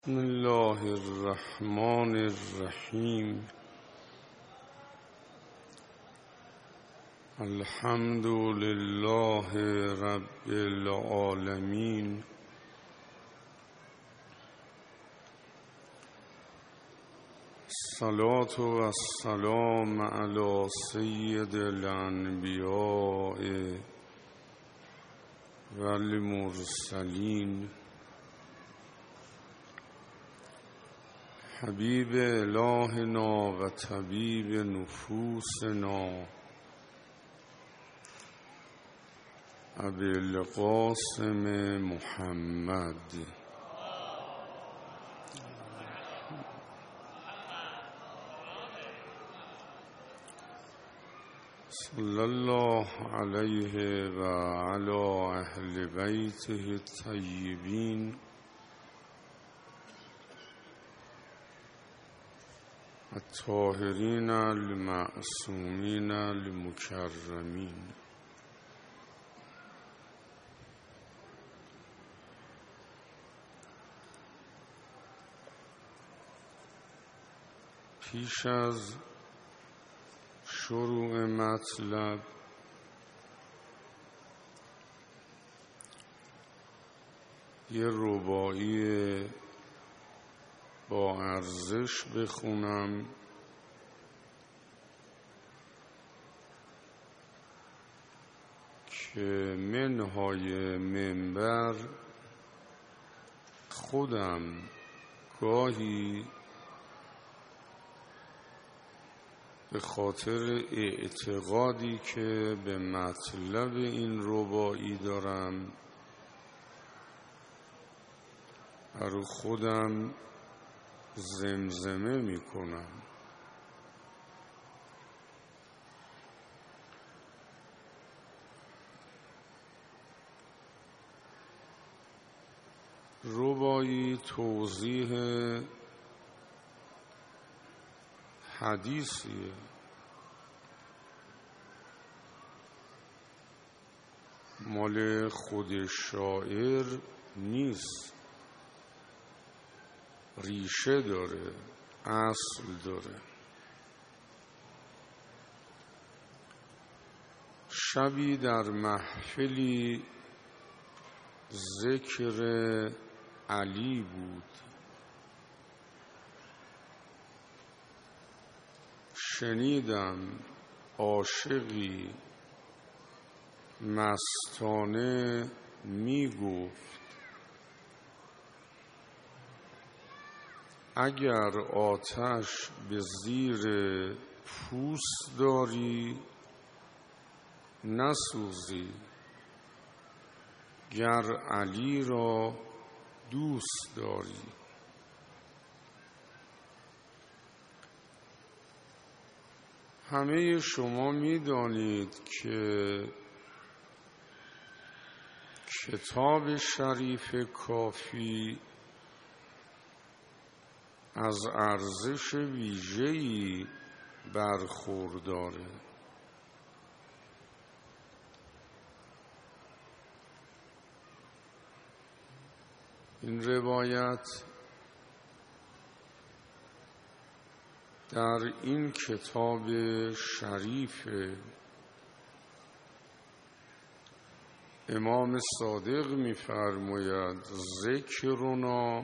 بسم الله الرحمن الرحیم. الحمد لله رب العالمین. الصلاة و السلام علی سید الانبیاء و المرسلین حبیب الهنا و طبیب نفوسنا ابی القاسم محمد صلی الله علیه و علی اهل بیته الطیبین الطاهرین المعصومین المکرمین. پیش از شروع مطلب یه رباعی با ارزش بخونم که منهای منبر خودم گاهی به خاطر اعتقادی که به مطلب این رباعی دارم برای خودم زمزمه می کنم. رباعی توضیح حدیثیه. مال خود شاعر نیست، ریشه داره، اصل داره. شبی در محفلی ذکر علی بود، شنیدم عاشقی مستانه می گفت اگر آتش به زیر پوست داری نسوزی، گر علی را دوست داری. همه شما می دانید که کتاب شریف کافی از ارزش ویژه‌ای برخورداره. این روایت در این کتاب شریف امام صادق می‌فرماید ذکرنا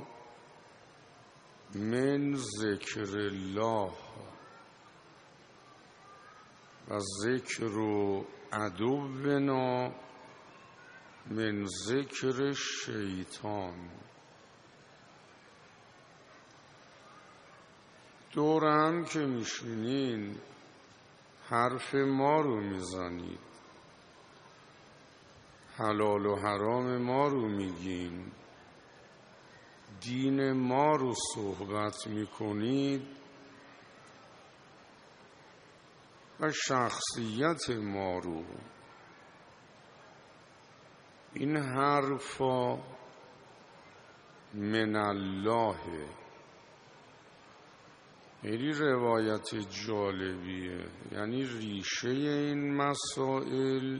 من ذکر الله و ذکر عدونا من ذکر شیطان. دورم که میشینین حرف ما رو میزنید، حلال و حرام ما رو میگین، دین ما رو صحبت میکنید و شخصیت ما رو. این حرفا من الله. خیلی روایت جالبیه، یعنی ریشه این مسائل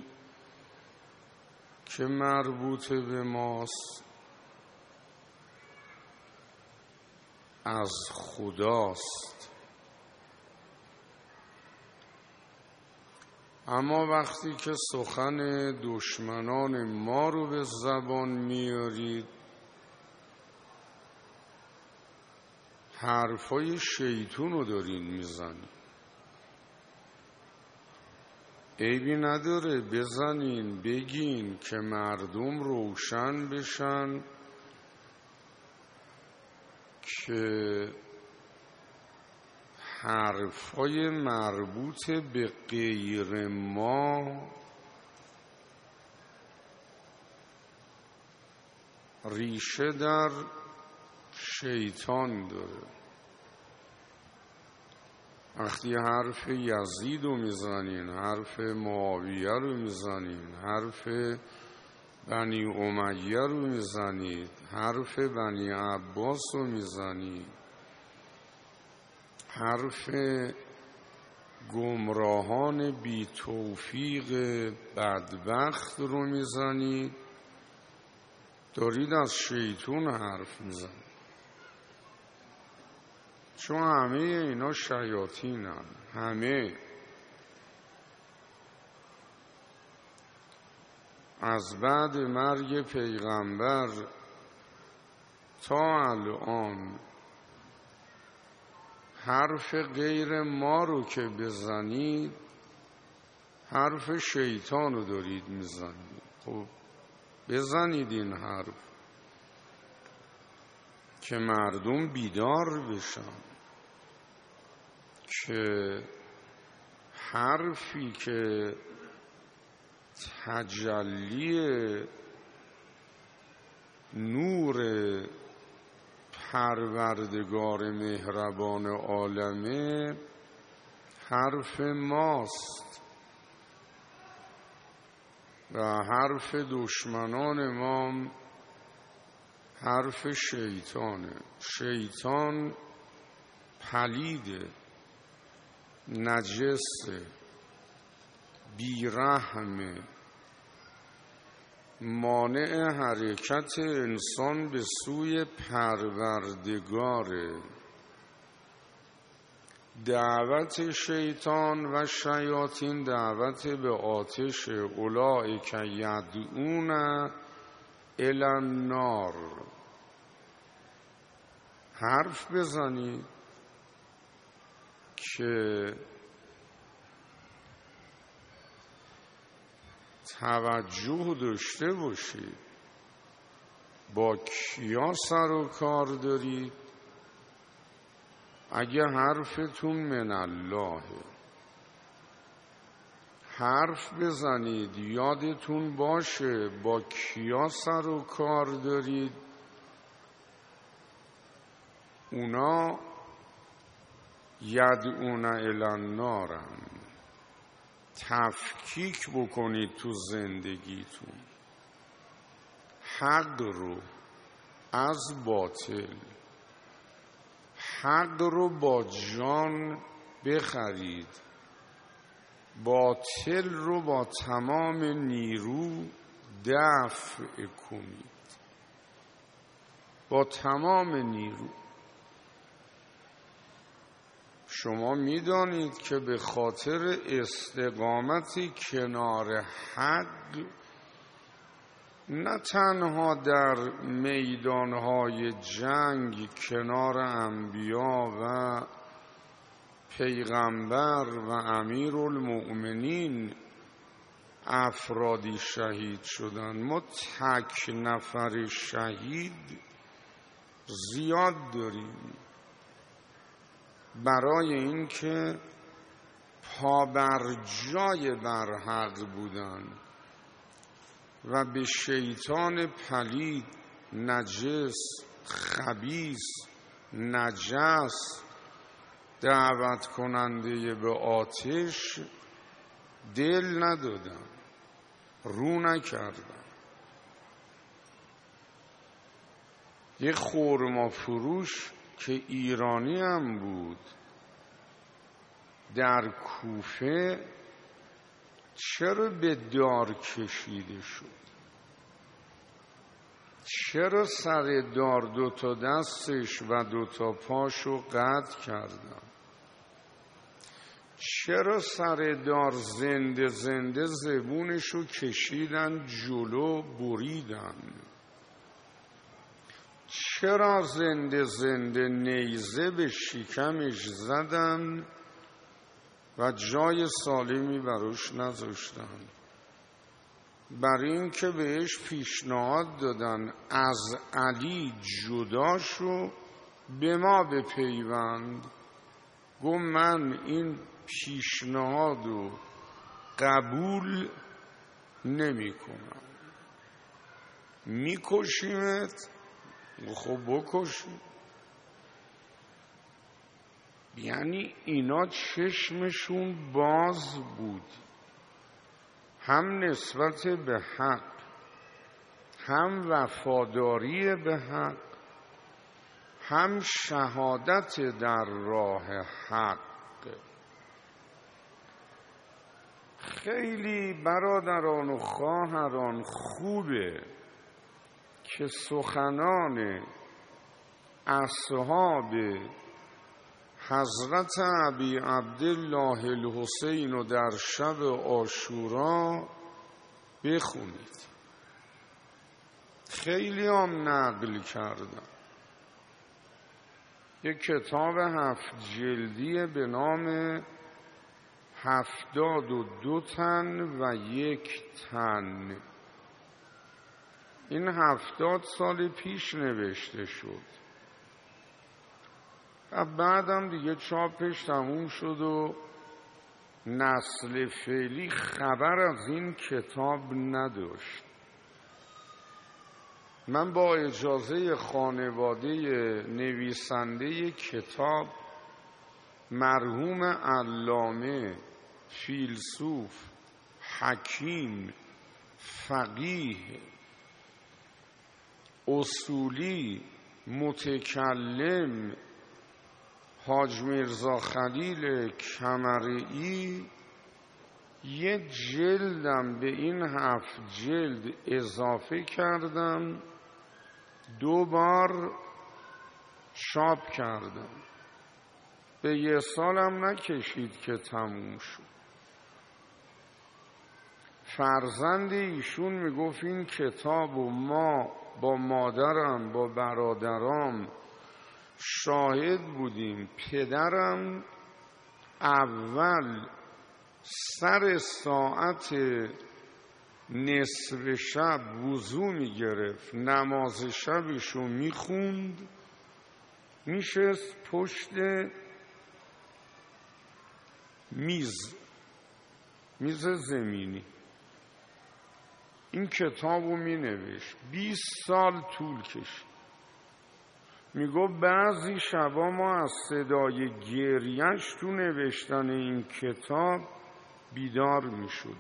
که مربوط به ماست از خداست. اما وقتی که سخن دشمنان ما رو به زبان میارید، حرفای شیطون رو دارین میزنید. عیبی نداره بزنین، بگین که مردم روشن بشن که حرفای مربوط به غیر ما ریشه در شیطان داره. وقتی حرف یزید رو میزنین، حرف معاویه رو میزنین، حرف بنی امیه رو میزنید، حرف بنی عباس رو میزنید، حرف گمراهان بی توفیق بدبخت رو میزنید، دارید از شیطون حرف میزنید. چون همه اینا شیاطینن. همه از بعد مرگ پیغمبر تا الان حرف غیر ما رو که بزنید، حرف شیطان رو دارید میزنید. خب بزنید این حرف که مردم بیدار بشن، که حرفی که تجلی نور پروردگار مهربان عالمه حرف ماست و حرف دشمنان ما حرف شیطانه. شیطان پلیده، نجسه، بیرحمه، مانع حرکت انسان به سوی پروردگاره. دعوت شیطان و شیاطین دعوت به آتش. اولئک یدعون الی النار. حرف بزنید که توجه داشته باشید با کیا سر و کار دارید. اگه حرفتون من الله، حرف بزنید یادتون باشه با کیا سر و کار دارید. اونا یدعون الی النار. تفکیک بکنید تو زندگیتون حق رو از باطل. حق رو با جان بخرید، باطل رو با تمام نیرو دفع کنید، با تمام نیرو. شما میدانید که به خاطر استقامت کنار حق نه تنها در میدانهای جنگ کنار انبیا و پیغمبر و امیرالمؤمنین افرادی شهید شدند، ما تک نفر شهید زیاد داریم. برای اینکه پا بر جای برحق بودن و به شیطان پلید، نجس، خبیث، نجس دعوت کننده به آتش دل ندادن، رو نکردن. یه خرما فروش که ایرانی هم بود در کوفه چرا به دار کشیده شد؟ چرا سر دار 2 دستش و 2 پاشو قطع کردن؟ چرا سر دار زنده زنده زبونشو کشیدن جلو بریدن؟ چرا زنده زنده نیزه به شکمش زدن و جای سالمی براش نذاشتن؟ برای این که بهش پیشنهاد دادن از علی جدا شو، به ما بپیوند. گفت من این پیشنهاد رو قبول نمی کنم. میکشیمت؟ خب بکشیم. یعنی اینا چشمشون باز بود، هم نسبت به حق، هم وفاداری به حق، هم شهادت در راه حق. خیلی برادران و خواهران خوبه که سخنان اصحاب حضرت ابی عبدالله الحسین رو در شب عاشورا بخونید. خیلی هم نقل کردم. یک کتاب 7 جلدی به نام 72 تن و 1 تن. این 70 سال پیش نوشته شد و بعدم دیگه چاپش تموم شد و نسل فعلی خبر از این کتاب نداشت. من با اجازه خانواده نویسنده کتاب، مرحوم علامه، فیلسوف، حکیم، فقیه، اصولی، متکلم حاج میرزا خلیل کمرئی، یه جلدم به این 7 جلد اضافه کردم، 2 بار چاپ کردم. به 1 سالم نکشید که تموم شد. فرزند ایشون میگفت این کتاب و ما با مادرم با برادرام شاهد بودیم. پدرم اول سر ساعت نصف شب وضو میگرفت، نماز شبشو میخوند، میشست پشت میز زمینی، این کتابو مینوشت. 20 سال طول کشید. میگو بعضی شبا ما از صدای گریه‌اش تو نوشتن این کتاب بیدار میشد.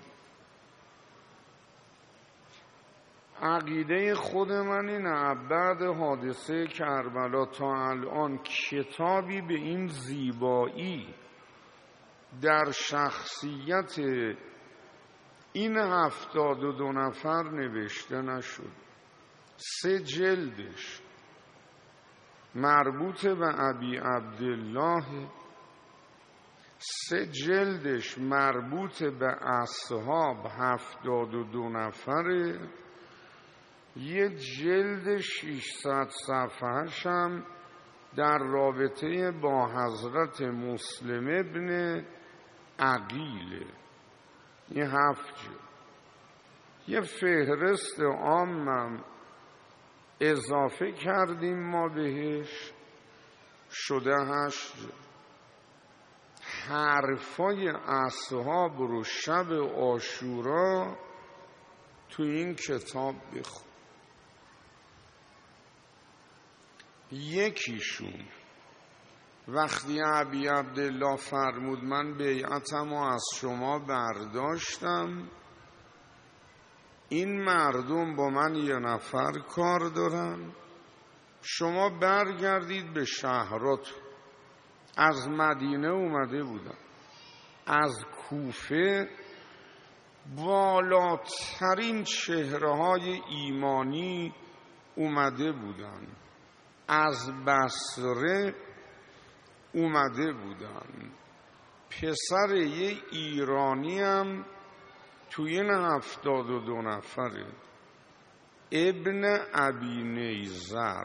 عقیده خود من اینه بعد حادثه کربلا تا الان کتابی به این زیبایی در شخصیت این 72 نفر نوشته نشد. 3 جلدش مربوط به ابی عبدالله، 3 جلدش مربوط به اصحاب 72 نفره، 1 جلد 600 صفحه‌ش هم در رابطه با حضرت مسلم ابن عقیل. این 7 جلد. یه فهرست عامم اضافه کردیم ما بهش، شده 8 جلد. حرفای اصحاب رو شب عاشورا تو این کتاب بخون. یکیشون وقتی ابی عبدالله فرمود من بیعتم رو از شما برداشتم، این مردم با من 1 نفر کار دارن، شما برگردید به شهرات. از مدینه اومده بودن، از کوفه بالاترین چهره‌های ایمانی اومده بودن، از بصره اومده بودن. پسر یه ایرانی هم توی این 72 نفره، ابن ابی نیزر،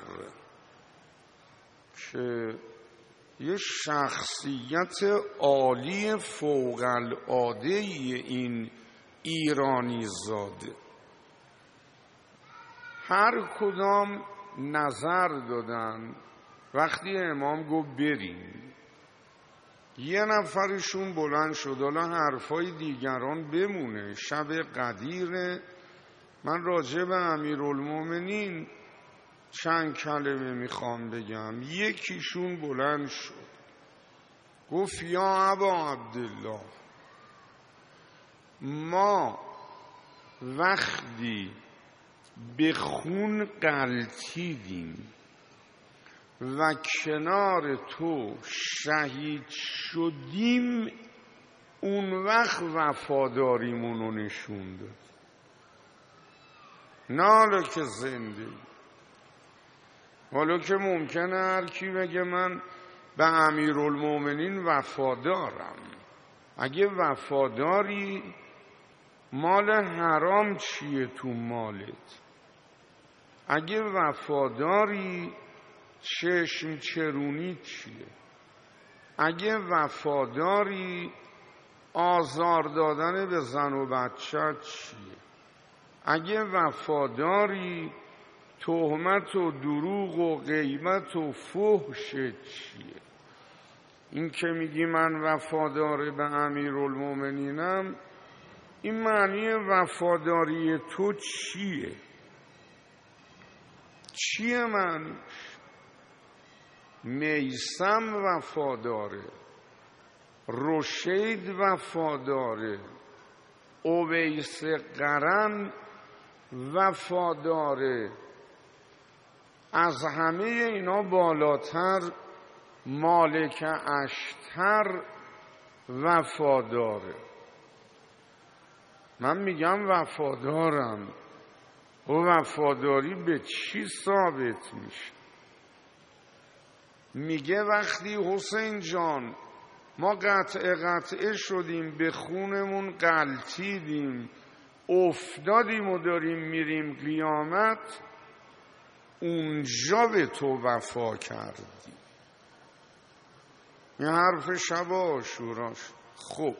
که یه شخصیت عالی فوق العاده این ایرانی زاده. هر کدام نظر دادن. وقتی امام گفت بریم، یه نفرشون بلند شد، حالا حرفای دیگران بمونه، شب قدیره، من راجع به امیرالمومنین چند کلمه میخوام بگم. یکیشون بلند شد گفت یا ابا عبدالله، ما وقتی به خون غلتیدیم و کنار تو شهید شدیم، اون وقت وفاداریمون رو نشون داد، نه حالا که زنده. حالا که ممکنه هر کی بگه من به امیرالمومنین وفادارم. اگه وفاداری، مال حرام چیه تو مالت؟ اگه وفاداری، چشم چرونی چیه؟ اگه وفاداری، آزار دادن به زن و بچه چیه؟ اگه وفاداری، تهمت و دروغ و غیبت و فحش چیه؟ این که میگی من وفادار به امیرالمومنینم، این معنی وفاداری تو چیه؟ چیه من؟ میثم وفاداره، رشید وفاداره، اویس قرن وفاداره، از همه اینا بالاتر مالک اشتر وفاداره. من میگم وفادارم، و وفاداری به چی ثابت میشه؟ میگه وقتی حسین جان ما قطعه شدیم، به خونمون غلتیدیم، افتادیم و داریم میریم قیامت، اونجا به تو وفا کردیم. این حرف شب عاشوراش. خب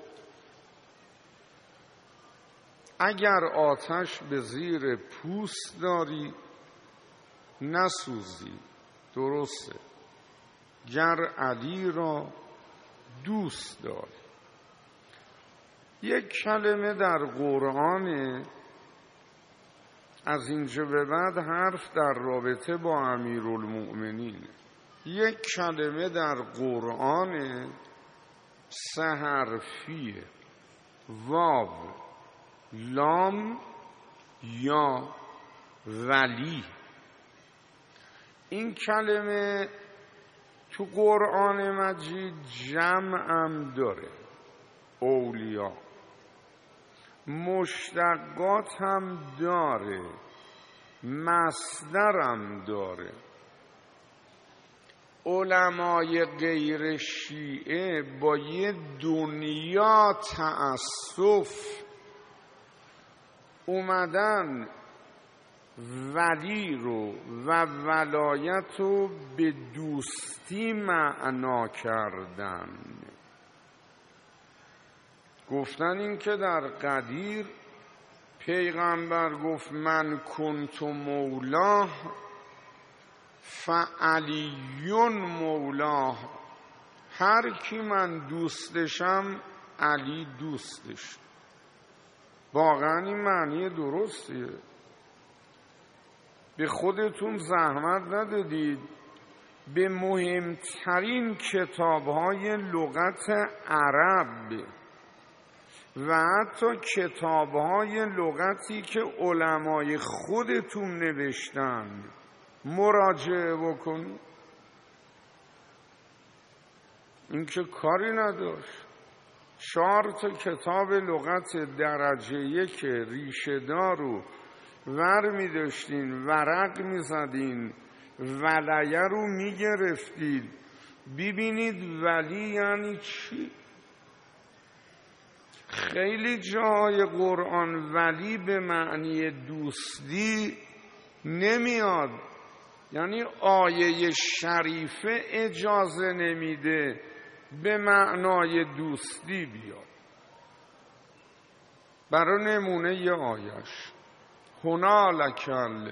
اگر آتش به زیر پوست داری نسوزی، درسته، گر علی را دوست داری. یک کلمه در قرآن، از اینجا به بعد حرف در رابطه با امیرالمؤمنین. یک کلمه در قرآن 3 حرفیه، واو، لام، یا، ولی. این کلمه تو قرآن مجید جمعم داره، اولیا، مشتقات هم داره، مصدرم داره. علمای غیر شیعه با یه دنیا تأسف اومدن ولی رو و ولایت رو به دوستی معنا کردن. گفتن این که در قدیر پیغمبر گفت من کنت مولاه فعلیون مولاه، هر کی من دوستشم علی دوستش. واقعا این معنی درستیه. به خودتون زحمت ندادید به مهمترین کتاب‌های لغت عرب و حتی کتاب‌های لغتی که علمای خودتون نوشتن مراجعه بکن. این که کاری نداشت. 4 کتاب لغت درجه 1 ریشه‌دار و ور می داشتین، ورق می زدین، ولیه رو می گرفتید. ببینید ولی یعنی چی؟ خیلی جای قرآن ولی به معنی دوستی نمیاد، یعنی آیه شریفه اجازه نمیده به معنای دوستی بیاد. برای نمونه یه آیش هنالک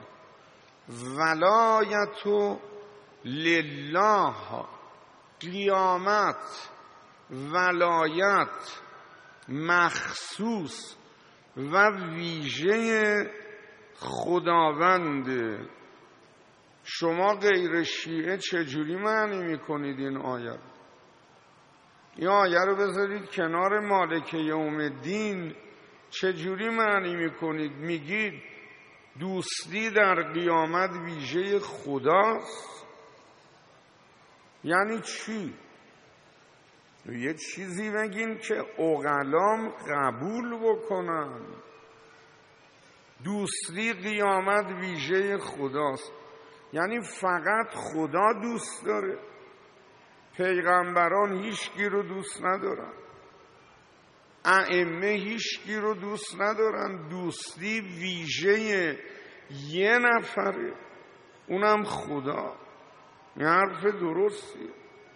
الولایت لله، قیامت ولایت مخصوص و ویژه خداونده. شما غیر شیعه چجوری معنی میکنید این آیه؟ این آیه رو بذارید کنار مالک یوم الدین، چجوری معنی میکنید؟ میگید دوستی در قیامت ویژه خداست؟ یعنی چی؟ یه چیزی بگین که عقلام قبول بکنن. دوستی قیامت ویژه خداست، یعنی فقط خدا دوست داره. پیغمبران هیچکی رو دوست ندارن، ائمه هیچکی رو دوست ندارن. دوستی ویژه یه نفره، اونم خدا. این حرف درستیه.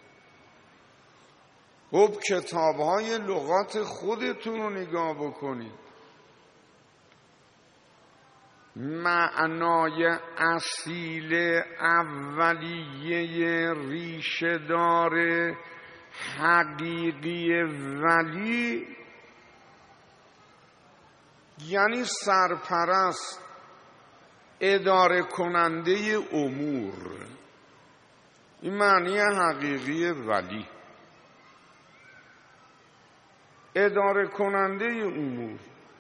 خب کتاب‌های لغات خودتون رو نگاه بکنید. معنای اصیل اولیه ریشه‌دار حقیقی ولی یعنی سرپرست، اداره کننده امور. این معنی حقیقی ولی، اداره کننده امور.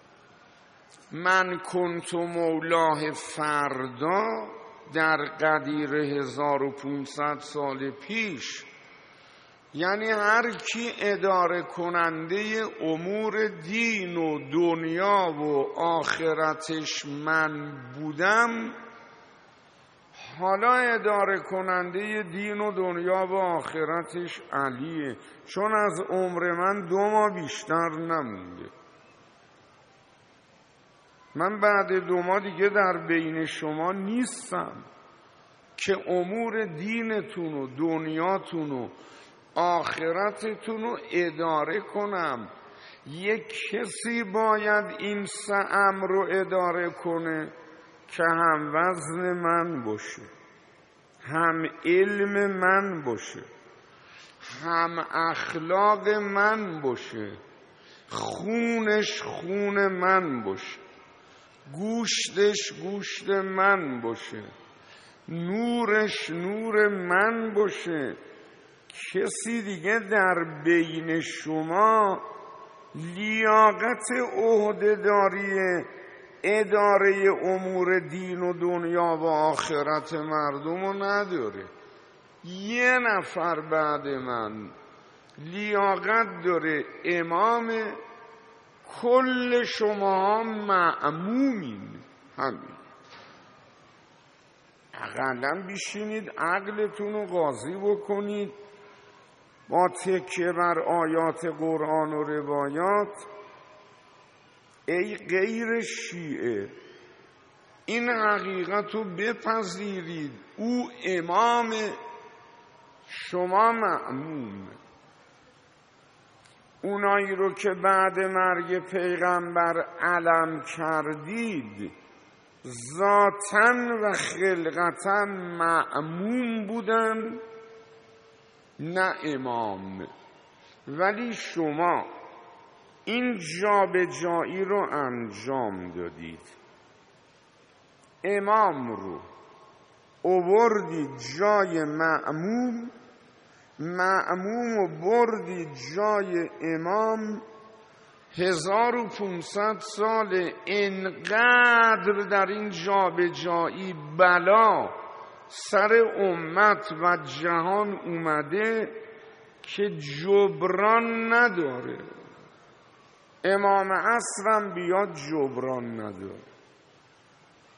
من کنت مولاه فردا در قدیر 1500 سال پیش، یعنی هر کی اداره کننده امور دین و دنیا و آخرتش من بودم، حالا اداره کننده دین و دنیا و آخرتش علیه، چون از عمر من 2 ماه بیشتر نمونده. من بعد 2 ماه دیگه در بین شما نیستم که امور دینتون و دنیاتون و آخرتتون رو اداره کنم. یک کسی باید این 3 امر رو اداره کنه که هم وزن من باشه، هم علم من باشه، هم اخلاق من باشه، خونش خون من باشه، گوشتش گوشت من باشه، نورش نور من باشه. کسی دیگه در بین شما لیاقت عهده‌داری اداره امور دین و دنیا و آخرت مردم رو نداره. یه نفر بعد من لیاقت داره، امام کل شما مأمومین. همین. اقلا بشینید عقلتون رو قاضی بکنید با تکیه بر آیات قرآن و روایات. ای غیر شیعه، این حقیقت رو بپذیرید، او امام، شما مأموم. اونایی رو که بعد مرگ پیغمبر علم کردید ذاتاً و خلقتاً مأموم بودن، نه امام. ولی شما این جابجایی رو انجام دادید، امام رو آوردید جای مأموم، مأموم رو بردید جای امام. 1500 سال انقدر در این جابجایی بلا سر امت و جهان اومده که جبران نداره. امام عصرم بیاد جبران نداره.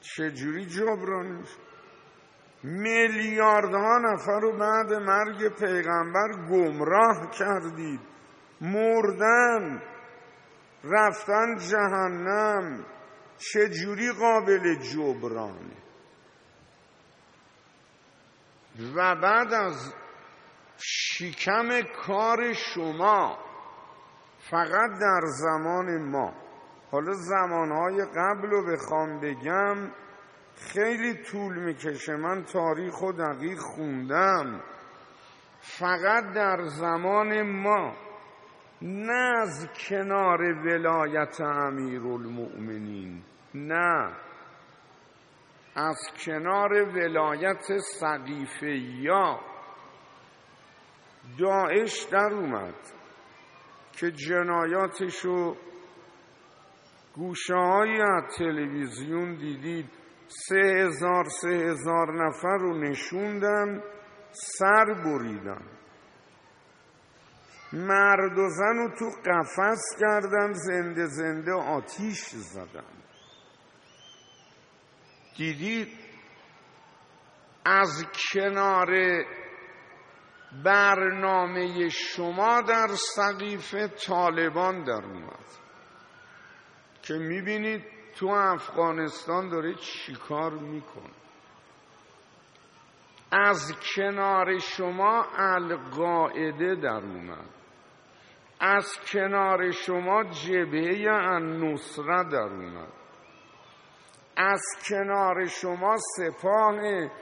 چجوری جبران میشه؟ میلیاردها نفر رو بعد مرگ پیغمبر گمراه کردید، مردن، رفتن جهنم، چجوری قابل جبرانه؟ و بعد از شکم کار شما فقط در زمان ما، حالا زمانهای قبل رو بخوام بگم خیلی طول میکشه، من تاریخ رو دقیق خوندم، فقط در زمان ما، نه از کنار ولایت امیرالمؤمنین، نه، از کنار ولایت سقیفه‌یا داعش در اومد که جنایاتشو گوشه‌هایی از تلویزیون دیدید، 3000 نفر رو نشوندن، سر بریدن، مرد و زن رو تو قفس کردن، زنده زنده آتیش زدن. دیدید از کنار برنامه شما در سقیفه طالبان در اومد که میبینید تو افغانستان داره چیکار میکنه. از کنار شما القاعده در اومد، از کنار شما جبهه النصره در اومد، از کنار شما سپاه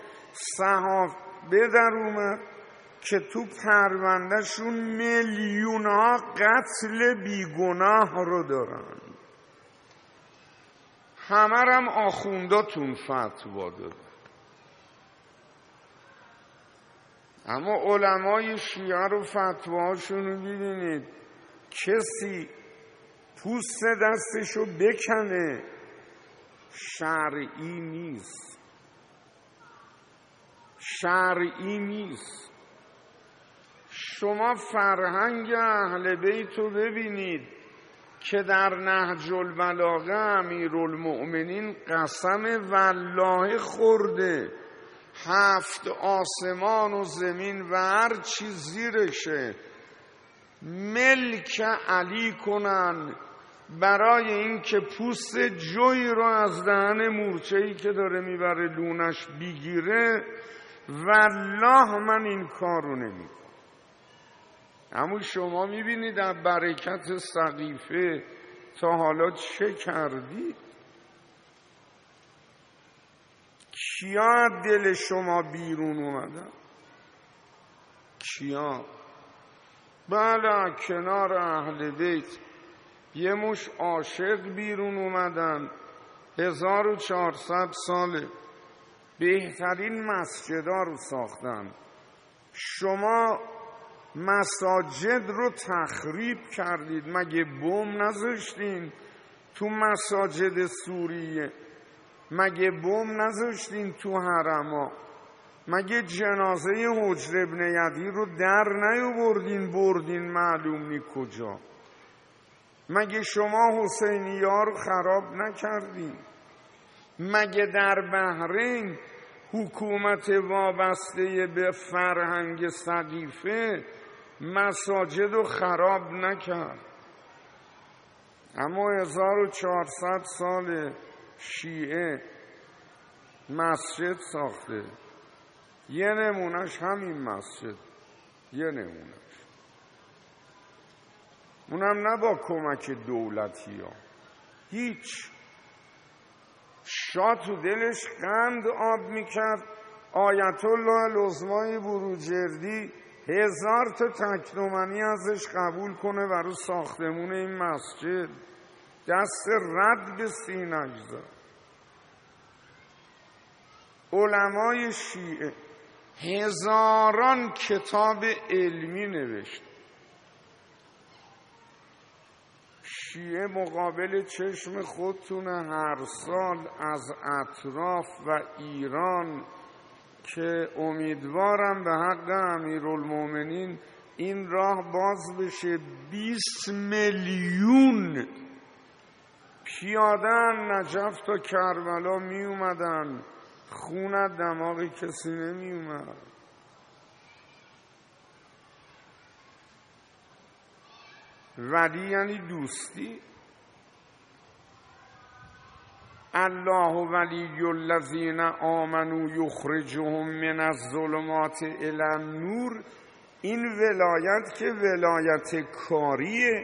صحابه در اومد که تو پروندهشون میلیون‌ها قتل بیگناه رو دارن. همه هم آخونداتون فتوا دادن، اما علمای شیعه رو فتواهاشون رو ببینید، کسی پوست دستشو بکنه شرعی نیست، شرعی نیست. شما فرهنگ اهل بیت رو ببینید که در نهج البلاغه امیرالمؤمنین قسم والله خورده 7 آسمان و زمین و هر چی زیرشه ملک علی کنن برای این که پوست جوی رو از دهن مورچه‌ای که داره میبره لونش بگیره. والله من این کار رو نمیکنم. اما شما میبینید در برکت سقیفه تا حالا چه کردید؟ کیا دل شما بیرون اومدن؟ کیا؟ بله کنار اهل بیت یه مش عاشق بیرون اومدن. 1400 ساله بهترین مسجدها رو ساختن. شما مساجد رو تخریب کردید. مگه بم نذاشتین تو مساجد سوریه؟ مگه بم نذاشتین تو حرما؟ مگه جنازه حجر ابن یدی رو در نیاوردین بردین معلوم نی کجا؟ مگه شما حسینی‌ها رو خراب نکردین؟ مگه در بحرین حکومت وابسته به فرهنگ سقیفه مساجد رو خراب نکرد؟ اما 1400 سال شیعه مسجد ساخته. یه نمونش همین مسجد، یه نمونش، اونم نه با کمک دولتی ها. هیچ. شاه تو دلش قند آب میکرد. آیت الله العظمای بروجردی 1000 تا تکنومنی ازش قبول کنه برای ساختمون این مسجد. دست رد به سینه زد. علمای شیعه هزاران کتاب علمی نوشت. شیعه مقابل چشم خودتونه هر سال از اطراف و ایران که امیدوارم به حق امیرالمؤمنین این راه باز بشه 20 میلیون پیادن نجف تا کربلا می اومدن، خون از دماغ کسی نمی اومد. ولی یعنی دوستی. الله ولی الذین آمنوا یخرجهم من الظلمات الی النور. این ولایت که ولایت کاریه،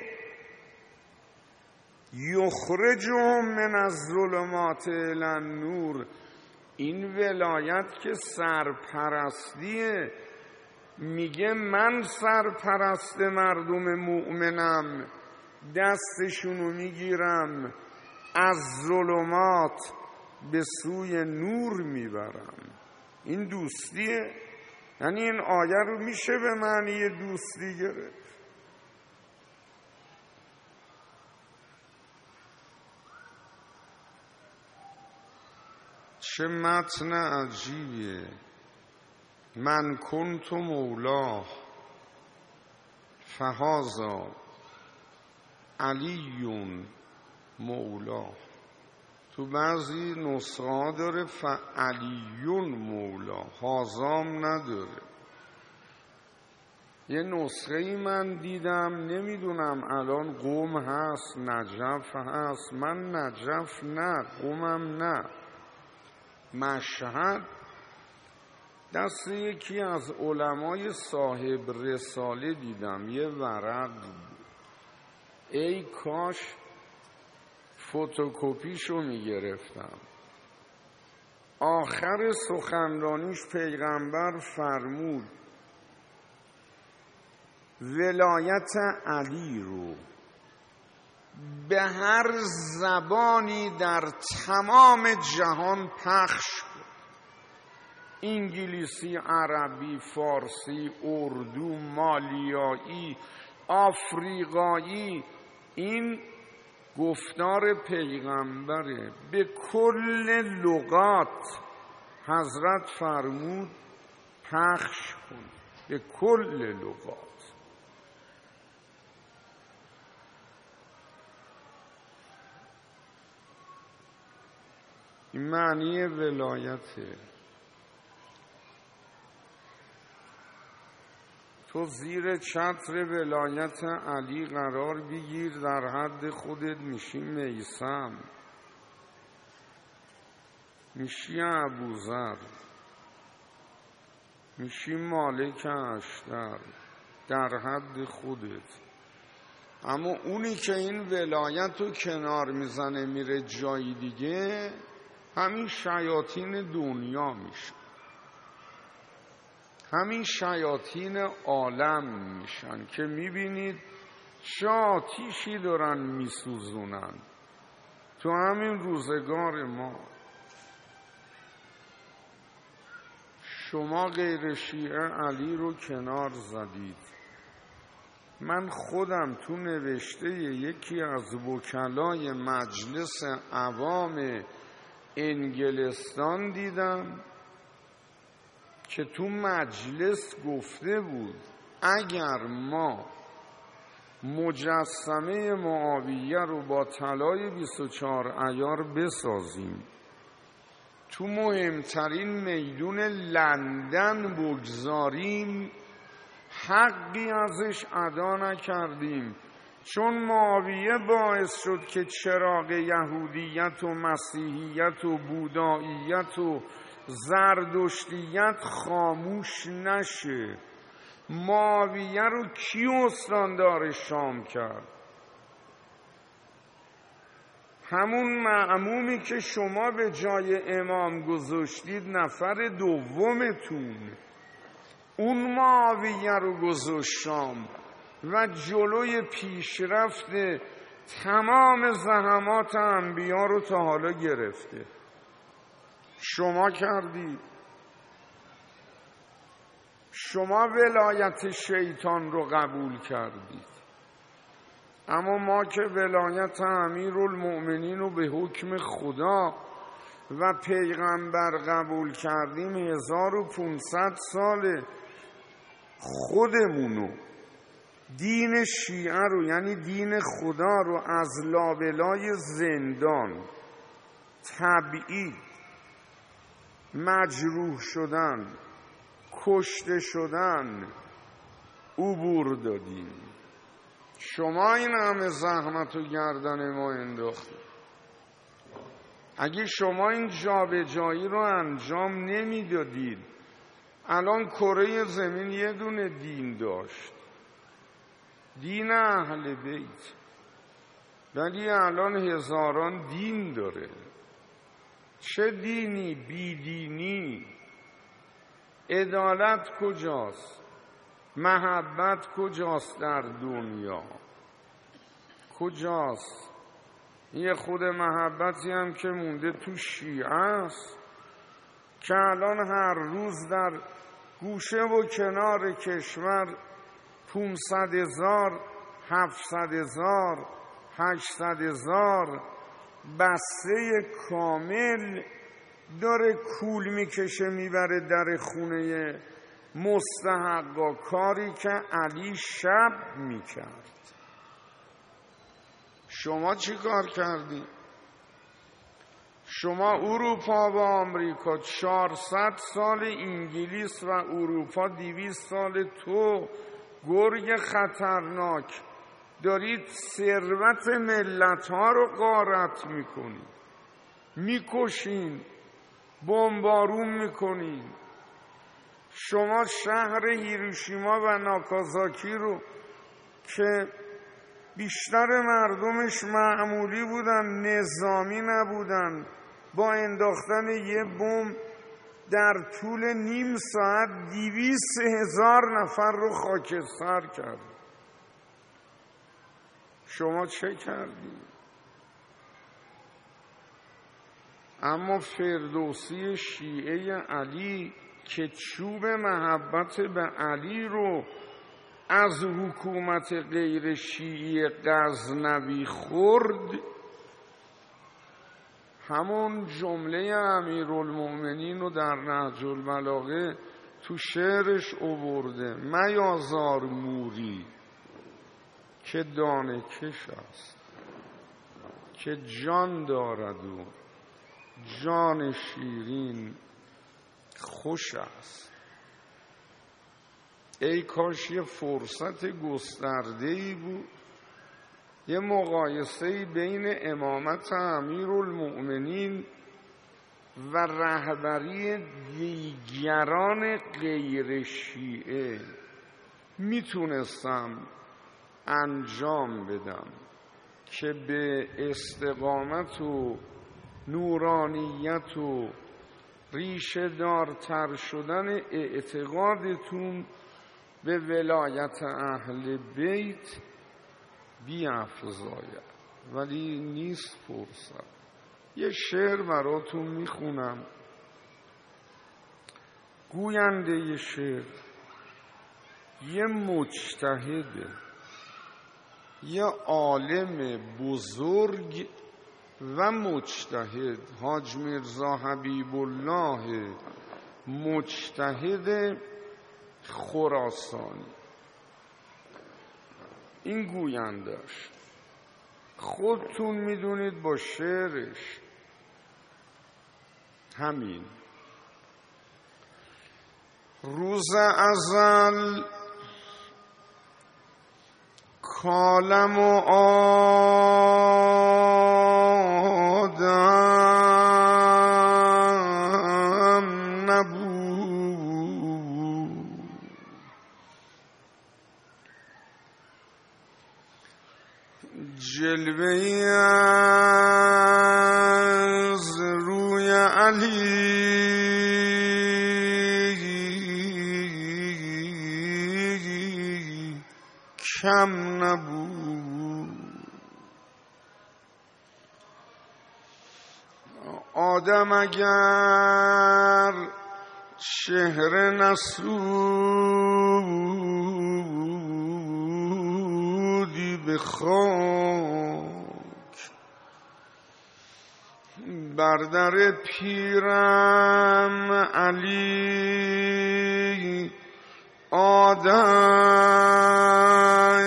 یخرجهم من الظلمات الی النور، این ولایت که سرپرستیه. میگه من سرپرست مردم مؤمنم، دستشونو میگیرم از ظلمات به سوی نور میبرم. این دوستیه. یعنی این آیه رو میشه به معنی دوستی گرفت. چه متن عجیبیه. من کنت مولاه فهذا علی مولاه. تو بعضی نسخه ها داره فعلیون مولا، هازام نداره. یه نسخه ای من دیدم، نمیدونم الان قم هست نجف هست. من نجف نه، قمم نه. مشهد دست یکی از علمای صاحب رساله دیدم، یه ورق بود. ای کاش فتوکپیشو میگرفتم. آخر سخنرانیش پیغمبر فرمود ولایت علی رو به هر زبانی در تمام جهان پخش کن. انگلیسی، عربی، فارسی، اردو، مالیایی، آفریقایی. این گفتار پیغمبره. به کل لغات حضرت فرمود پخش کن، به کل لغات. این معنی ولایته. تو زیر چتر ولایت علی قرار بگیر، در حد خودت میشی میثم، میشی ابوذر، میشی مالک اشتر، در حد خودت. اما اونی که این ولایت رو کنار میزنه میره جای دیگه، همین شیاطین دنیا میشه، همین شیاطین عالم میشن که میبینید چه آتیشی دارن میسوزونن تو همین روزگار ما. شما غیر شیعه علی رو کنار زدید. من خودم تو نوشته یکی از وکلای مجلس عوام انگلستان دیدم که تو مجلس گفته بود اگر ما مجسمه معاویه رو با طلای 24 عیار بسازیم، تو مهمترین میدون لندن بگذاریم، حقی ازش ادا نکردیم، چون معاویه باعث شد که چراغ یهودیت و مسیحیت و بوداییت و زردشتیت خاموش نشه. معاویه رو کی استاندار شام کرد؟ همون مأمومی که شما به جای امام گذاشتید نفر دومتون، اون معاویه رو گذاشت شام و جلوی پیشرفت تمام زحمات انبیا رو تا حالا گرفته. شما کردید. شما ولایت شیطان رو قبول کردید. اما ما که ولایت امیرالمؤمنین رو به حکم خدا و پیغمبر قبول کردیم، 1500 سال خودمونو دین شیعه رو یعنی دین خدا رو از لابلای زندان، تبعید، مجروح شدن، کشته شدن عبور دادیم. شما این همه زحمت و گردن ما انداختید. اگه شما این جابجایی رو انجام نمیدادید الان کره زمین یه دونه دین داشت، دین اهل بیت، ولی الان هزاران دین داره. چه دینی؟ بیدینی. عدالت کجاست؟ محبت کجاست در دنیا؟ کجاست؟ یه خود محبتی هم که مونده تو شیعه است که الان هر روز در گوشه و کنار کشور 500,000 700,000 800,000 بسته کامل داره کول میکشه میبره در خونه مستحقا، کاری که علی شب میکرد. شما چی کار کردی؟ شما اروپا و آمریکا 400 سال، انگلیس و اروپا 200 سال، تو گرگ خطرناک دارید ثروت ملت ها رو غارت میکنید، میکشین، بمبارون میکنین. شما شهر هیروشیما و ناکازاکی رو که بیشتر مردمش معمولی بودن، نظامی نبودن، با انداختن یه بمب در طول نیم ساعت 200,000 نفر رو خاکستر کرد. شما چه کردی؟ اما فردوسی شیعه علی که چوب محبت به علی رو از حکومت غیر شیعی غزنوی خورد، همون جمله امیرالمؤمنین رو در نهج البلاغه تو شعرش آورده: میازار موری که دانه کش است، که جان دارد و جان شیرین خوش است. ای کاش یه فرصت گسترده‌ای بود، یه مقایسه‌ای بین امامت امیرالمؤمنین و رهبری دیگران غیر شیعه میتونستم انجام بدم که به استقامت و نورانیت و ریشه دارتر شدن اعتقادتون به ولایت اهل بیت بیافزاید، ولی نیست فرصت. یه شعر براتون میخونم. گوینده یه شعر یه مجتهده، یه عالم بزرگ و مجتهد، حاج میرزا حبیب الله مجتهد خراسانی. این گویندش خودتون میدونید با شعرش همین: روز ازل کالم و آدم نبود، جلوه‌ای از روی علی کم نبود. آدم اگر شهر نسودی به خاک، بر در پیرم علی آدم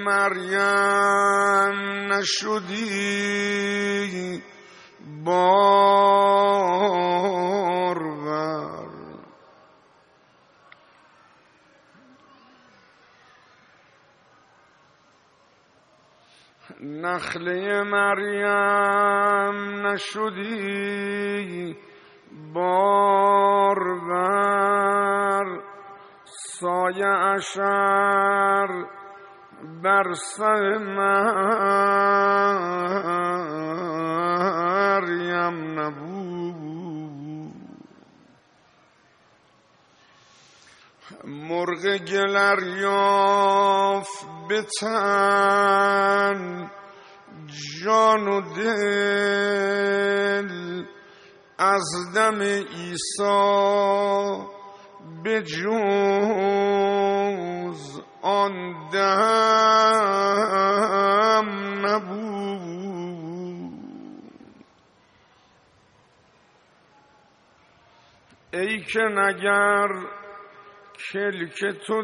مریم نشدی بارور، نخله مریم نشدی بارور، سایه اشر بر سر مریم نبود، مرغ گلر یافت به تن جان و دل، از دم عیسی به جز آن دم نبود. ای که نگر کلک تو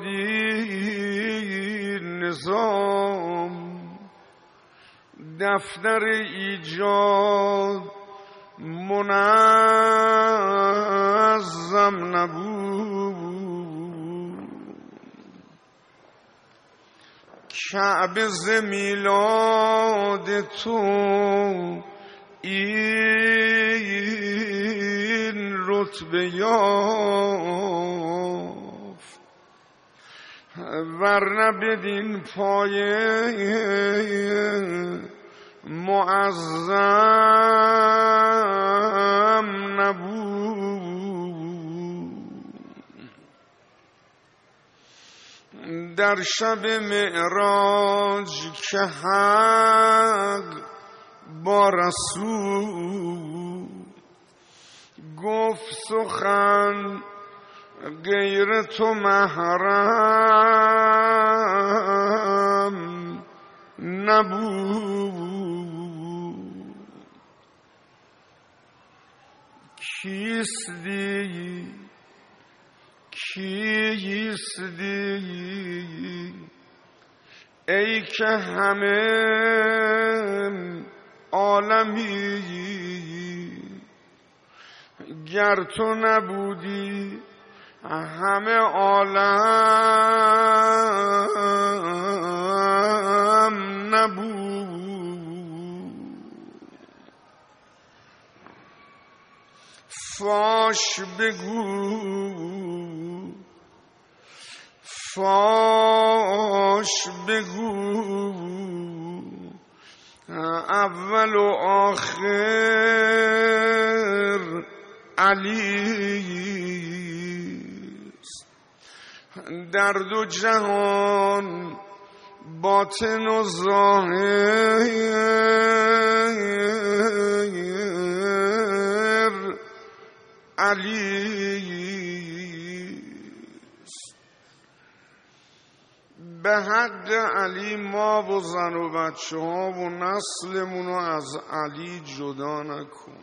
دادی نظام، دفتر ایجاد منظم نبود، کعبه ز میلاد تو این رتبه یافت، ورنه بدین پایه معظم نبود. در شب معراج که حق با رسول گفت سخن غیر تو محرم نبود، کیستی ای که همه عالمی، گر تو نبودی همه عالم نبود. فاش بگو اول و آخر علیست، در دو جهان باطن و ظاهر علیست. به حق علی ما و زن و بچه ها و نسلمونو از علی جدا نکن.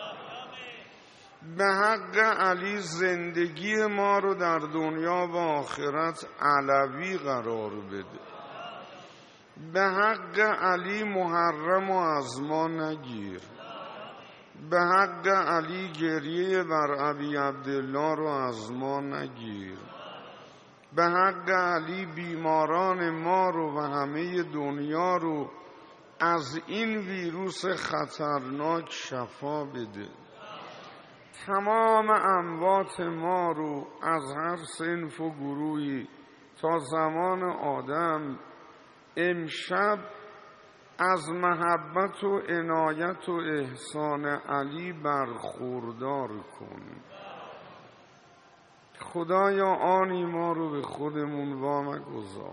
به حق علی زندگی ما رو در دنیا و آخرت علوی قرار بده. به حق علی محرم و از ما نگیر. به حق علی گریه بر ابی عبدالله رو از ما نگیر. به حق علی بیماران ما رو و همه دنیا رو از این ویروس خطرناک شفا بده. تمام اموات ما رو از هر صنف و گروهی تا زمان آدم امشب از محبت و عنایت و احسان علی برخوردار کن. خدایا آنی ما رو به خودمون وامگذار.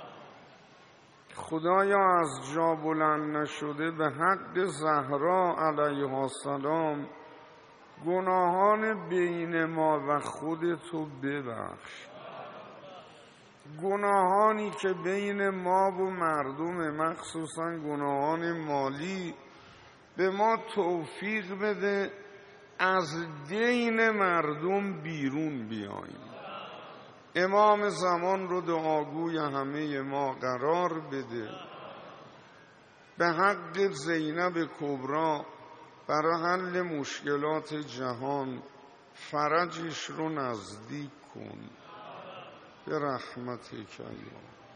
خدایا از جا بلند نشده به حق زهرا علیها السلام گناهان بین ما و خودتو ببخش. گناهانی که بین ما و مردم مخصوصا گناهان مالی به ما توفیق بده از دین مردم بیرون بیاییم. امام زمان رو دعاگوی همه ما قرار بده. به حق زینب کبرا برای حل مشکلات جهان فرجش رو نزدیک کن به رحمتک یا